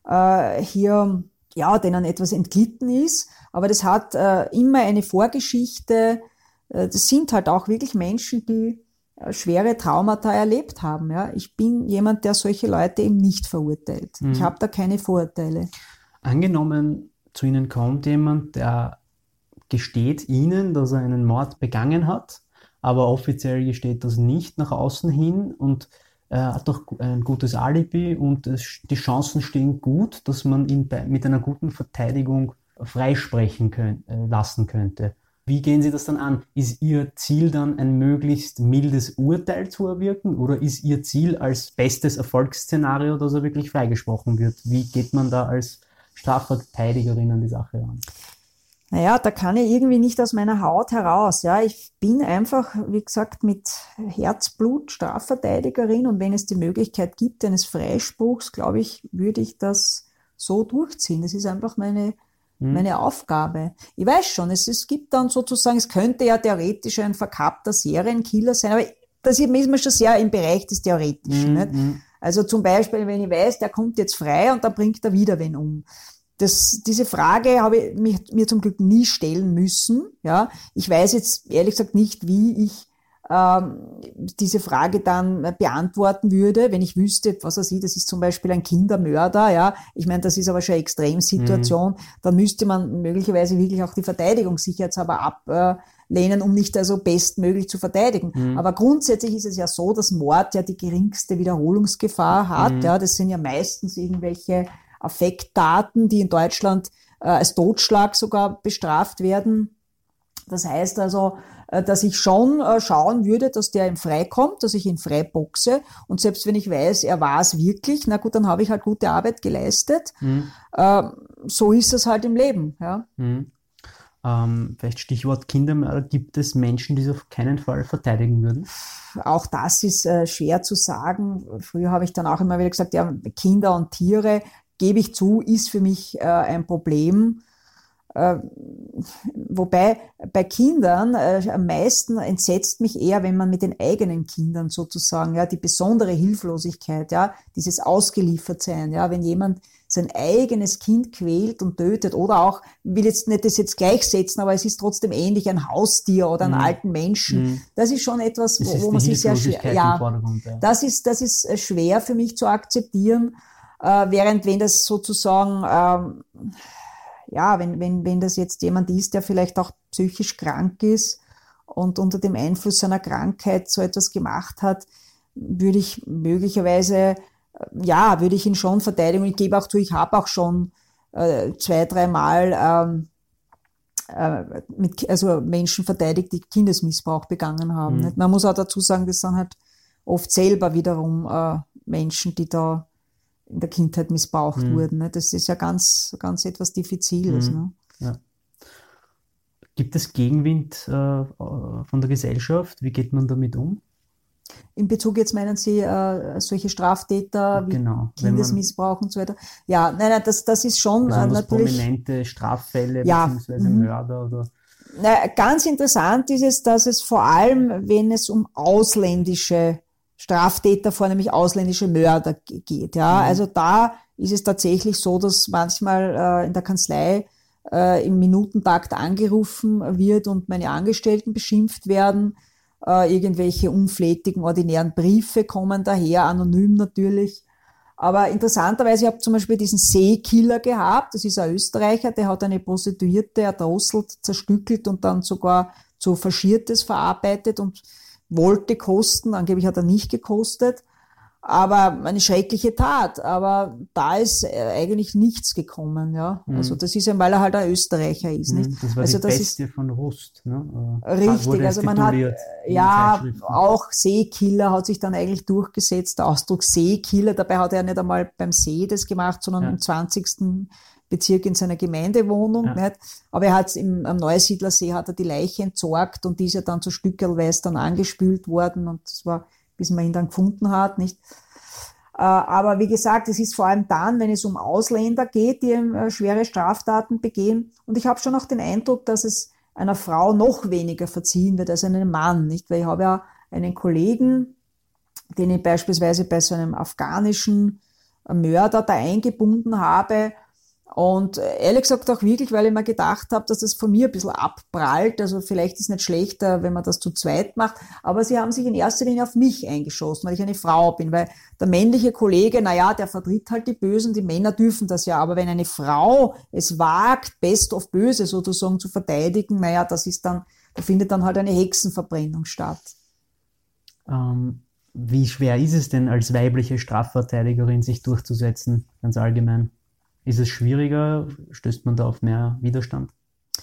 äh, hier, ja, denen etwas entglitten ist. Aber das hat äh, immer eine Vorgeschichte. Äh, das sind halt auch wirklich Menschen, die schwere Traumata erlebt haben. Ja. Ich bin jemand, der solche Leute eben nicht verurteilt. Mhm. Ich habe da keine Vorurteile. Angenommen, zu Ihnen kommt jemand, der gesteht Ihnen, dass er einen Mord begangen hat, aber offiziell gesteht das nicht nach außen hin und er hat doch ein gutes Alibi und es, die Chancen stehen gut, dass man ihn bei, mit einer guten Verteidigung freisprechen können, äh, lassen könnte. Wie gehen Sie das dann an? Ist Ihr Ziel dann ein möglichst mildes Urteil zu erwirken oder ist Ihr Ziel als bestes Erfolgsszenario, dass er wirklich freigesprochen wird? Wie geht man da als Strafverteidigerin an die Sache ran? Naja, da kann ich irgendwie nicht aus meiner Haut heraus. Ja, ich bin einfach, wie gesagt, mit Herzblut Strafverteidigerin und wenn es die Möglichkeit gibt eines Freispruchs, glaube ich, würde ich das so durchziehen. Das ist einfach meine, hm. meine Aufgabe. Ich weiß schon, es, es gibt dann sozusagen, es könnte ja theoretisch ein verkappter Serienkiller sein, aber das ist mir schon sehr im Bereich des Theoretischen. Hm. Nicht? Also zum Beispiel, wenn ich weiß, der kommt jetzt frei und dann bringt er wieder wen um. Das, diese Frage habe ich mich, mir zum Glück nie stellen müssen. Ja, ich weiß jetzt ehrlich gesagt nicht, wie ich ähm, diese Frage dann beantworten würde, wenn ich wüsste, was er sieht. Das ist zum Beispiel ein Kindermörder. Ja, ich meine, das ist aber schon eine Extremsituation. Mhm. Dann müsste man möglicherweise wirklich auch die Verteidigungssicherheitshalber ablehnen, um nicht also bestmöglich zu verteidigen. Mhm. Aber grundsätzlich ist es ja so, dass Mord ja die geringste Wiederholungsgefahr hat. Mhm. Ja, das sind ja meistens irgendwelche Affektdaten, die in Deutschland äh, als Totschlag sogar bestraft werden. Das heißt also, äh, dass ich schon äh, schauen würde, dass der ihm freikommt, dass ich ihn freiboxe. Und selbst wenn ich weiß, er war es wirklich, na gut, dann habe ich halt gute Arbeit geleistet. Mhm. Äh, so ist es halt im Leben. Ja. Mhm. Ähm, vielleicht Stichwort Kindermörder. Gibt es Menschen, die sie auf keinen Fall verteidigen würden? Auch das ist äh, schwer zu sagen. Früher habe ich dann auch immer wieder gesagt, ja, Kinder und Tiere, gebe ich zu, ist für mich äh, ein Problem. Äh, wobei bei Kindern äh, am meisten entsetzt mich eher, wenn man mit den eigenen Kindern sozusagen, ja, die besondere Hilflosigkeit, ja, dieses Ausgeliefertsein, ja, wenn jemand sein eigenes Kind quält und tötet oder auch, will jetzt nicht das jetzt gleichsetzen, aber es ist trotzdem ähnlich, ein Haustier oder einen mhm. alten Menschen. Mhm. Das ist schon etwas, das wo, wo man sich sehr schwer, ja, ja, das ist, das ist schwer für mich zu akzeptieren. Äh, während wenn das sozusagen, ähm, ja, wenn, wenn, wenn das jetzt jemand ist, der vielleicht auch psychisch krank ist und unter dem Einfluss seiner Krankheit so etwas gemacht hat, würde ich möglicherweise, äh, ja, würde ich ihn schon verteidigen. Ich gebe auch zu, ich habe auch schon äh, zwei, dreimal ähm, äh, mit, also Menschen verteidigt, die Kindesmissbrauch begangen haben. Mhm. Nicht? Man muss auch dazu sagen, das sind halt oft selber wiederum äh, Menschen, die da in der Kindheit missbraucht mhm. wurden. Ne? Das ist ja ganz, ganz etwas Diffiziles. Mhm. Ne? Ja. Gibt es Gegenwind äh, von der Gesellschaft? Wie geht man damit um? In Bezug jetzt meinen Sie äh, solche Straftäter wie genau. Kindesmissbrauch und so weiter? Ja, nein, nein, das, das ist schon äh, natürlich... prominente Straffälle ja. bzw. Mhm. Mörder oder... Na, ganz interessant ist es, dass es vor allem, wenn es um ausländische Straftäter, vornehmlich ausländische Mörder geht. Ja, mhm. Also da ist es tatsächlich so, dass manchmal äh, in der Kanzlei äh, im Minutentakt angerufen wird und meine Angestellten beschimpft werden. Äh, irgendwelche unflätigen, ordinären Briefe kommen daher, anonym natürlich. Aber interessanterweise, ich habe zum Beispiel diesen Seekiller gehabt. Das ist ein Österreicher, der hat eine Prostituierte erdrosselt, zerstückelt und dann sogar zu Faschiertes verarbeitet und wollte kosten, angeblich hat er nicht gekostet, aber eine schreckliche Tat, aber da ist eigentlich nichts gekommen, ja. Mhm. Also das ist ja, weil er halt ein Österreicher ist, nicht? Das war also die das Bestie ist, von Rust, ne? Richtig, also man hat, ja, auch Seekiller hat sich dann eigentlich durchgesetzt, der Ausdruck Seekiller, dabei hat er nicht einmal beim See das gemacht, sondern ja. im zwanzigsten Bezirk in seiner Gemeindewohnung, ja. nicht? Aber er hat im, am Neusiedlersee hat er die Leiche entsorgt und die ist ja dann zu stückelweise dann angespült worden und das war, bis man ihn dann gefunden hat, nicht? Äh, aber wie gesagt, es ist vor allem dann, wenn es um Ausländer geht, die äh, schwere Straftaten begehen und ich habe schon auch den Eindruck, dass es einer Frau noch weniger verziehen wird als einem Mann, nicht? Weil ich habe ja einen Kollegen, den ich beispielsweise bei so einem afghanischen Mörder da eingebunden habe. Und ehrlich gesagt auch wirklich, weil ich mir gedacht habe, dass das von mir ein bisschen abprallt. Also vielleicht ist es nicht schlechter, wenn man das zu zweit macht. Aber sie haben sich in erster Linie auf mich eingeschossen, weil ich eine Frau bin. Weil der männliche Kollege, naja, der vertritt halt die Bösen, die Männer dürfen das ja. Aber wenn eine Frau es wagt, Best of Böse sozusagen zu verteidigen, naja, das ist dann, da findet dann halt eine Hexenverbrennung statt. Ähm, wie schwer ist es denn als weibliche Strafverteidigerin, sich durchzusetzen, ganz allgemein? Ist es schwieriger? Stößt man da auf mehr Widerstand?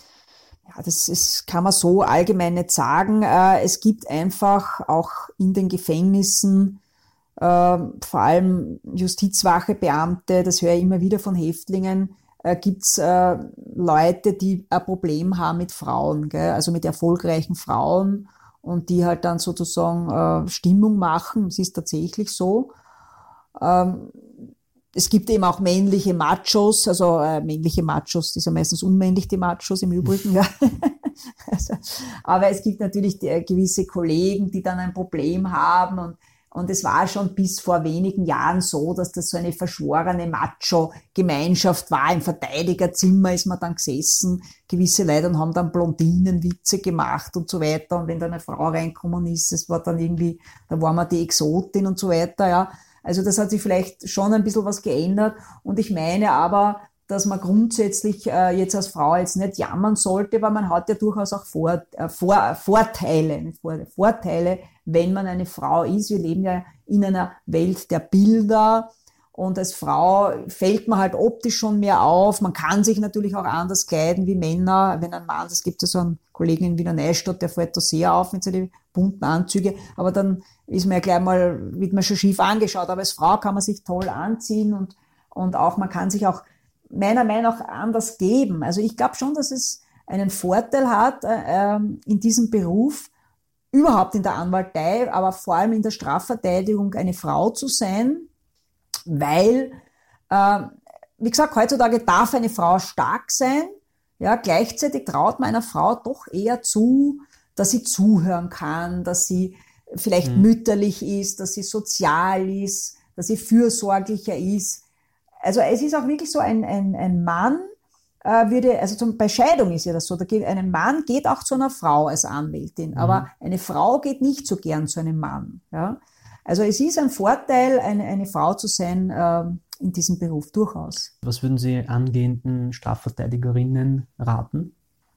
Ja, das ist, kann man so allgemein nicht sagen. Äh, es gibt einfach auch in den Gefängnissen, äh, vor allem Justizwachebeamte, das höre ich immer wieder von Häftlingen, äh, gibt's äh, Leute, die ein Problem haben mit Frauen, gell? Also mit erfolgreichen Frauen und die halt dann sozusagen äh, Stimmung machen. Das ist tatsächlich so. Ähm, Es gibt eben auch männliche Machos, also äh, männliche Machos, die sind meistens unmännlich, die Machos im Übrigen. Ja. also, aber es gibt natürlich die, äh, gewisse Kollegen, die dann ein Problem haben und, und es war schon bis vor wenigen Jahren so, dass das so eine verschworene Macho-Gemeinschaft war. Im Verteidigerzimmer ist man dann gesessen, gewisse Leute haben dann Blondinenwitze gemacht und so weiter und wenn da eine Frau reinkommen ist, das war dann irgendwie, da war man die Exotin und so weiter, ja. Also das hat sich vielleicht schon ein bisschen was geändert und ich meine aber, dass man grundsätzlich äh, jetzt als Frau jetzt nicht jammern sollte, weil man hat ja durchaus auch Vor, äh, Vor, Vorteile, nicht Vor, Vorteile, wenn man eine Frau ist. Wir leben ja in einer Welt der Bilder und als Frau fällt man halt optisch schon mehr auf. Man kann sich natürlich auch anders kleiden wie Männer. Wenn ein Mann, es gibt ja so einen Kollegen in Wiener Neustadt, der fällt da sehr auf mit seinen bunten Anzüge, aber dann ist man ja gleich mal, wird man schon schief angeschaut. Aber als Frau kann man sich toll anziehen und, und auch, man kann sich auch meiner Meinung nach anders geben. Also ich glaube schon, dass es einen Vorteil hat, äh, in diesem Beruf, überhaupt in der Anwaltei, aber vor allem in der Strafverteidigung eine Frau zu sein, weil, äh, wie gesagt, heutzutage darf eine Frau stark sein, ja, gleichzeitig traut man einer Frau doch eher zu, dass sie zuhören kann, dass sie vielleicht mhm. mütterlich ist, dass sie sozial ist, dass sie fürsorglicher ist. Also es ist auch wirklich so, ein, ein, ein Mann äh, würde, also zum, bei Scheidung ist ja das so, da geht, ein Mann geht auch zu einer Frau als Anwältin, mhm. aber eine Frau geht nicht so gern zu einem Mann. Ja? Also es ist ein Vorteil, eine, eine Frau zu sein äh, in diesem Beruf, durchaus. Was würden Sie angehenden Strafverteidigerinnen raten?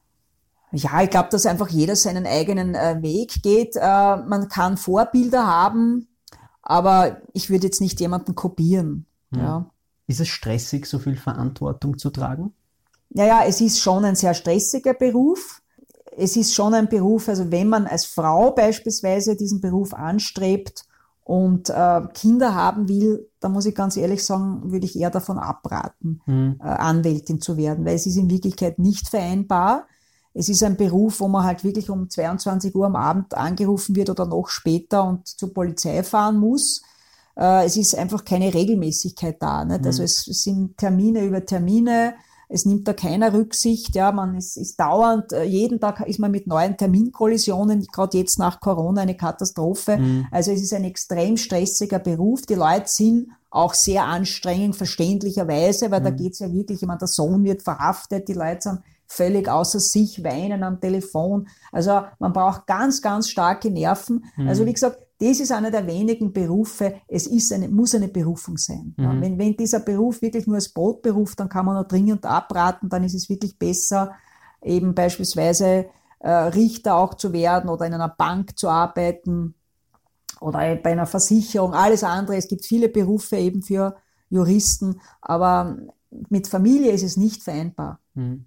Ja, ich glaube, dass einfach jeder seinen eigenen äh, Weg geht. Äh, man kann Vorbilder haben, aber ich würde jetzt nicht jemanden kopieren. Hm. Ja. Ist es stressig, so viel Verantwortung zu tragen? Naja, es ist schon ein sehr stressiger Beruf. Es ist schon ein Beruf, also wenn man als Frau beispielsweise diesen Beruf anstrebt und äh, Kinder haben will, da muss ich ganz ehrlich sagen, würde ich eher davon abraten, hm. äh, Anwältin zu werden, weil es ist in Wirklichkeit nicht vereinbar. Es ist ein Beruf, wo man halt wirklich um zweiundzwanzig Uhr am Abend angerufen wird oder noch später und zur Polizei fahren muss. Äh, es ist einfach keine Regelmäßigkeit da. Nicht? Mhm. Also es sind Termine über Termine, es nimmt da keiner Rücksicht. Ja, man ist, ist dauernd, jeden Tag ist man mit neuen Terminkollisionen, gerade jetzt nach Corona eine Katastrophe. Mhm. Also es ist ein extrem stressiger Beruf. Die Leute sind auch sehr anstrengend, verständlicherweise, weil mhm. da geht's ja wirklich, ich meine, der Sohn wird verhaftet, die Leute sind völlig außer sich, weinen am Telefon. Also man braucht ganz, ganz starke Nerven. Mhm. Also wie gesagt, das ist einer der wenigen Berufe, es ist eine, muss eine Berufung sein. Mhm. Ja, wenn, wenn dieser Beruf wirklich nur als Brotberuf, dann kann man noch dringend abraten, dann ist es wirklich besser, eben beispielsweise äh, Richter auch zu werden oder in einer Bank zu arbeiten oder bei einer Versicherung, alles andere. Es gibt viele Berufe eben für Juristen, aber mit Familie ist es nicht vereinbar. Mhm.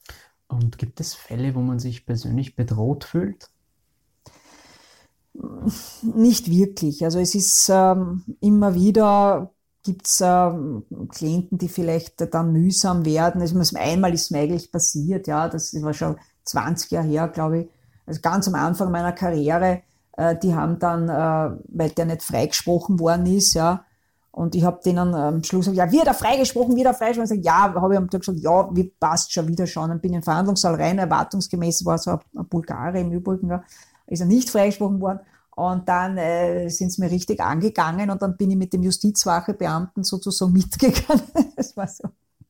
Und gibt es Fälle, wo man sich persönlich bedroht fühlt? Nicht wirklich. Also es ist ähm, immer wieder, gibt es ähm, Klienten, die vielleicht dann mühsam werden. Also einmal ist mir eigentlich passiert, ja, das war schon zwanzig Jahre her, glaube ich. Also ganz am Anfang meiner Karriere, äh, die haben dann, äh, weil der nicht freigesprochen worden ist, ja, und ich habe denen am Schluss gesagt, ja, wird er freigesprochen, wird er freigesprochen? Ich sage, ja, habe ich am Tag gesagt, ja, wir passt schon wieder schauen. Dann bin ich in den Verhandlungssaal rein, erwartungsgemäß war so ein Bulgare im Übrigen, ja, ist er nicht freigesprochen worden. Und dann äh, sind sie mir richtig angegangen und dann bin ich mit dem Justizwachebeamten sozusagen mitgegangen. Das war so.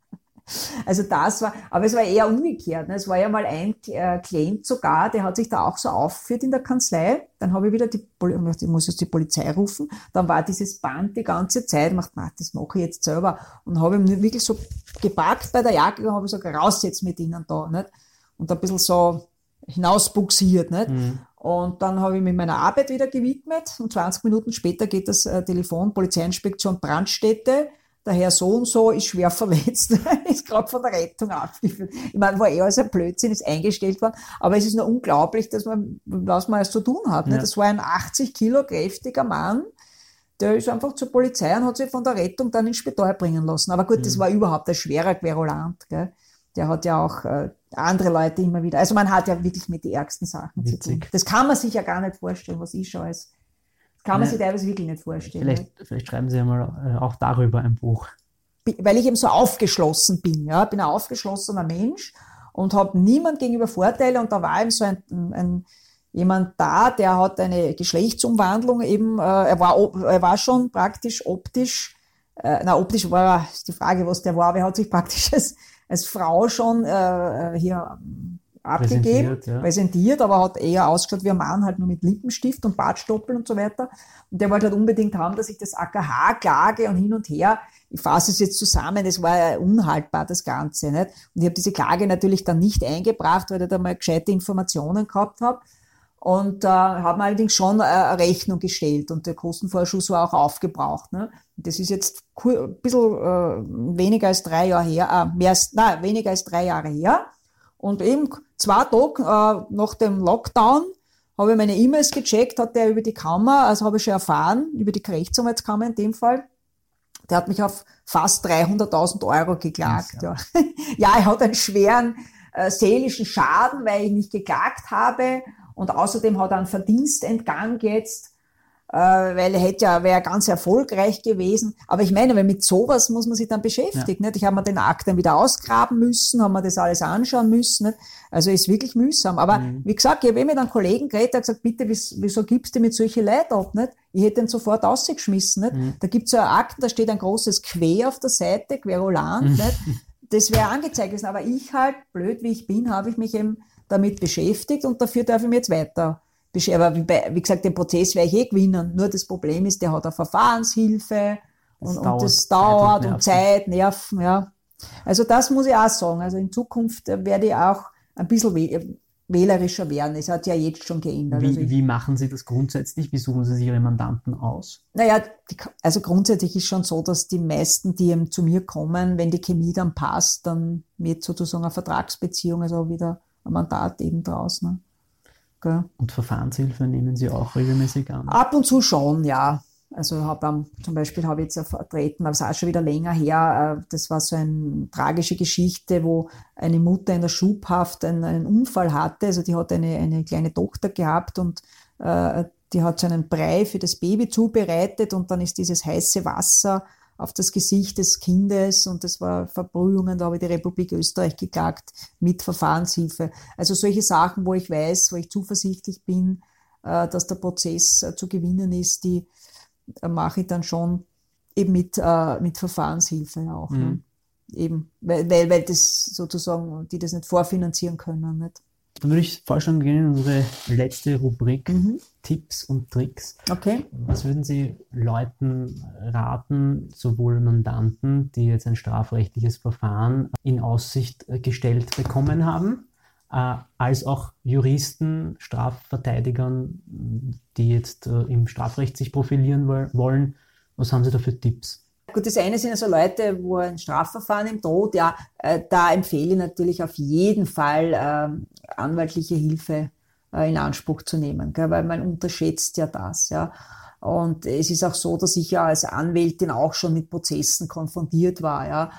Also das war, aber es war eher umgekehrt. Ne? Es war ja mal ein äh, Klient sogar, der hat sich da auch so aufgeführt in der Kanzlei. Dann habe ich wieder die, Poli- ich muss jetzt die Polizei rufen. Dann war dieses Band die ganze Zeit. Ich dachte, das mache ich jetzt selber. Und habe ihn wirklich so gepackt bei der Jacke und habe gesagt, raus jetzt mit ihnen da. Nicht? Und ein bisschen so hinausbuxiert. Nicht? Mhm. Und dann habe ich mich meiner Arbeit wieder gewidmet. Und zwanzig Minuten später geht das äh, Telefon, Polizeiinspektion Brandstätte. Der Herr so und so ist schwer verletzt, ist gerade von der Rettung abgeführt. Ich meine, war eh alles ein Blödsinn, ist eingestellt worden. Aber es ist nur unglaublich, dass man, was man alles zu tun hat. Ja. Ne? Das war ein achtzig Kilo kräftiger Mann, der ist einfach zur Polizei und hat sich von der Rettung dann ins Spital bringen lassen. Aber gut, mhm. das war überhaupt ein schwerer Querulant. Gell? Der hat ja auch äh, andere Leute immer wieder, also man hat ja wirklich mit den ärgsten Sachen Witzig. zu tun. Das kann man sich ja gar nicht vorstellen, was ich schon als Kann man sich teilweise wirklich nicht vorstellen. Vielleicht, vielleicht schreiben Sie einmal auch darüber ein Buch. Weil ich eben so aufgeschlossen bin. Ja, bin ein aufgeschlossener Mensch und habe niemand gegenüber Vorteile. Und da war eben so ein, ein jemand da, der hat eine Geschlechtsumwandlung eben, äh, er war er war schon praktisch optisch, äh, na optisch war die Frage, was der war, aber er hat sich praktisch als, als Frau schon äh, hier abgegeben, präsentiert, ja. präsentiert, aber hat eher ausgeschaut wie ein Mann, halt nur mit Lippenstift und Bartstoppeln und so weiter. Und der wollte halt unbedingt haben, dass ich das A K H klage und hin und her. Ich fasse es jetzt zusammen, das war ja unhaltbar, das Ganze. Nicht? Und ich habe diese Klage natürlich dann nicht eingebracht, weil ich da mal gescheite Informationen gehabt habe. Und äh, habe mir allerdings schon äh, eine Rechnung gestellt und der Kostenvorschuss war auch aufgebraucht. Ne? Das ist jetzt ein bisschen äh, weniger als drei Jahre her, äh, mehr als, nein, weniger als drei Jahre her. Und eben zwei Tage äh, nach dem Lockdown habe ich meine E-Mails gecheckt, hat der über die Kammer, also habe ich schon erfahren, über die Rechtsanwaltskammer in dem Fall, der hat mich auf fast dreihunderttausend Euro geklagt. Ja. Ja, er hat einen schweren äh, seelischen Schaden, weil ich nicht geklagt habe und außerdem hat er einen Verdienstentgang jetzt, äh, weil er hätte ja, wäre ganz erfolgreich gewesen. Aber ich meine, weil mit sowas muss man sich dann beschäftigen. Ja. Nicht? Ich habe mir den Akt dann wieder ausgraben müssen, habe mir das alles anschauen müssen. Nicht? Also ist wirklich mühsam. Aber mhm. wie gesagt, ich habe eh mit einem Kollegen geredet, der hat gesagt, bitte, wieso gibst du mit solchen Leuten ab? Nicht? Ich hätte den sofort rausgeschmissen. Nicht? Mhm. Da gibt's so einen Akt, da steht ein großes Quer auf der Seite, Querulant. Mhm. Nicht? Das wäre angezeigt gewesen. Aber ich halt, blöd wie ich bin, habe ich mich eben damit beschäftigt und dafür darf ich mich jetzt weiter aber wie, bei, wie gesagt, den Prozess werde ich eh gewinnen. Nur das Problem ist, der hat eine Verfahrenshilfe und das, und dauert, das dauert und Zeit, Nerven, ja. Also das muss ich auch sagen. Also in Zukunft werde ich auch ein bisschen wählerischer werden. Es hat ja jetzt schon geändert. Wie, also ich, wie machen Sie das grundsätzlich? Wie suchen Sie sich Ihre Mandanten aus? Naja, die, also grundsätzlich ist schon so, dass die meisten, die eben zu mir kommen, wenn die Chemie dann passt, dann wird sozusagen eine Vertragsbeziehung, also wieder ein Mandat eben draus. Ne? Okay. Und Verfahrenshilfe nehmen Sie auch regelmäßig an? Ab und zu schon, ja. Also hab, um, zum Beispiel habe ich jetzt ja vertreten, aber es ist auch schon wieder länger her, das war so eine tragische Geschichte, wo eine Mutter in der Schubhaft einen, einen Unfall hatte. Also die hat eine, eine kleine Tochter gehabt und äh, die hat so einen Brei für das Baby zubereitet und dann ist dieses heiße Wasser auf das Gesicht des Kindes und das war Verbrühungen, da habe ich die Republik Österreich geklagt mit Verfahrenshilfe. Also solche Sachen, wo ich weiß, wo ich zuversichtlich bin, äh, dass der Prozess äh, zu gewinnen ist, die äh, mache ich dann schon eben mit, äh, mit Verfahrenshilfe auch. Mhm. Ne? Eben, weil, weil, weil das sozusagen, die das nicht vorfinanzieren können. Nicht? Dann würde ich vorschlagen, gehen in unsere letzte Rubrik, mhm. Tipps und Tricks. Okay. Was würden Sie Leuten raten, sowohl Mandanten, die jetzt ein strafrechtliches Verfahren in Aussicht gestellt bekommen haben, äh, als auch Juristen, Strafverteidigern, die jetzt äh, im Strafrecht sich profilieren wollen? Was haben Sie da für Tipps? Gut, das eine sind also Leute, wo ein Strafverfahren im droht. Ja, äh, da empfehle ich natürlich auf jeden Fall äh, anwaltliche Hilfe äh, in Anspruch zu nehmen, gell, weil man unterschätzt ja das. Ja. Und es ist auch so, dass ich ja als Anwältin auch schon mit Prozessen konfrontiert war. Ja.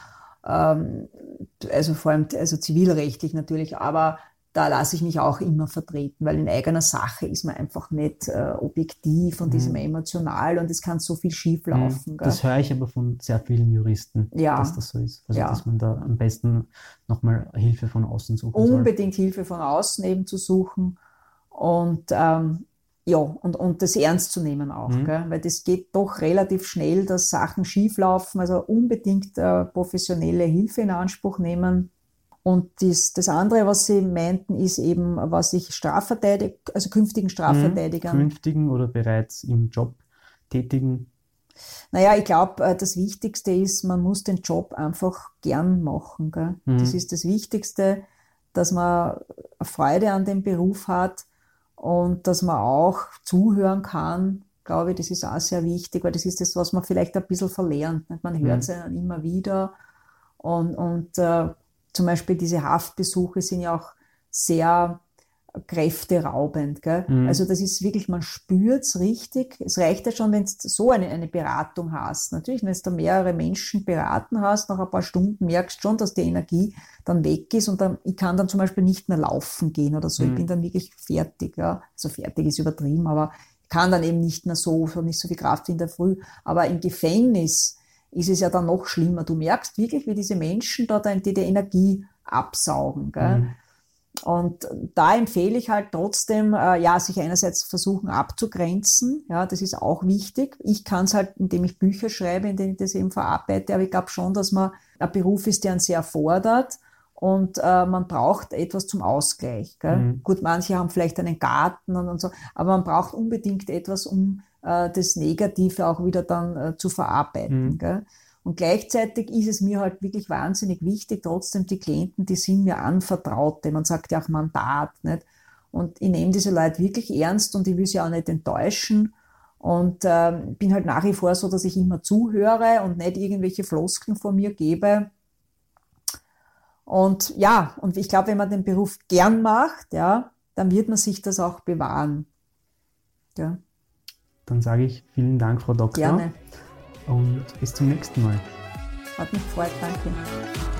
Ähm, also vor allem also zivilrechtlich natürlich, aber da lasse ich mich auch immer vertreten, weil in eigener Sache ist man einfach nicht äh, objektiv und mhm. ist immer emotional und es kann so viel schief laufen. Mhm. Das höre ich aber von sehr vielen Juristen, ja. dass das so ist. Also ja. dass man da am besten nochmal Hilfe von außen suchen soll. Unbedingt Hilfe von außen eben zu suchen. Und ähm, ja, und, und das ernst zu nehmen auch, Mhm. gell? Weil das geht doch relativ schnell, dass Sachen schieflaufen, also unbedingt äh, professionelle Hilfe in Anspruch nehmen. Und das, das andere, was Sie meinten, ist eben, was ich Strafverteidig, also künftigen Strafverteidigern. Künftigen oder bereits im Job tätigen. Naja, ich glaube, das Wichtigste ist, man muss den Job einfach gern machen. Gell? Mhm. Das ist das Wichtigste, dass man Freude an dem Beruf hat und dass man auch zuhören kann, glaube ich, das ist auch sehr wichtig, weil das ist das, was man vielleicht ein bisschen verlernt. Nicht? Man hört es Mhm. ja dann immer wieder und, und äh, zum Beispiel diese Haftbesuche sind ja auch sehr kräfteraubend. Gell? Mhm. Also das ist wirklich, man spürt es richtig. Es reicht ja schon, wenn du so eine, eine Beratung hast. Natürlich, wenn du da mehrere Menschen beraten hast, nach ein paar Stunden merkst du schon, dass die Energie dann weg ist und dann, ich kann dann zum Beispiel nicht mehr laufen gehen oder so. Mhm. Ich bin dann wirklich fertig. Ja? Also fertig ist übertrieben, aber ich kann dann eben nicht mehr so, nicht so viel Kraft wie in der Früh. Aber im Gefängnis ist es ja dann noch schlimmer. Du merkst wirklich, wie diese Menschen da dann die, die Energie absaugen. Gell? Mhm. Und da empfehle ich halt trotzdem, äh, ja, sich einerseits versuchen abzugrenzen. Ja, das ist auch wichtig. Ich kann es halt, indem ich Bücher schreibe, indem ich das eben verarbeite. Aber ich glaube schon, dass man ein Beruf ist, der einen sehr fordert. Und äh, man braucht etwas zum Ausgleich. Gell? Mhm. Gut, manche haben vielleicht einen Garten und, und so. Aber man braucht unbedingt etwas, um äh, das Negative auch wieder dann äh, zu verarbeiten. Mhm. Gell? Und gleichzeitig ist es mir halt wirklich wahnsinnig wichtig, trotzdem die Klienten, die sind mir Anvertraute. Man sagt ja auch Mandat, nicht? Und ich nehme diese Leute wirklich ernst und ich will sie auch nicht enttäuschen. Und äh, bin halt nach wie vor so, dass ich immer zuhöre und nicht irgendwelche Floskeln von mir gebe. Und ja, und ich glaube, wenn man den Beruf gern macht, ja, dann wird man sich das auch bewahren. Ja. Dann sage ich vielen Dank, Frau Doktor. Gerne. Und bis zum nächsten Mal. Hat mich gefreut, danke.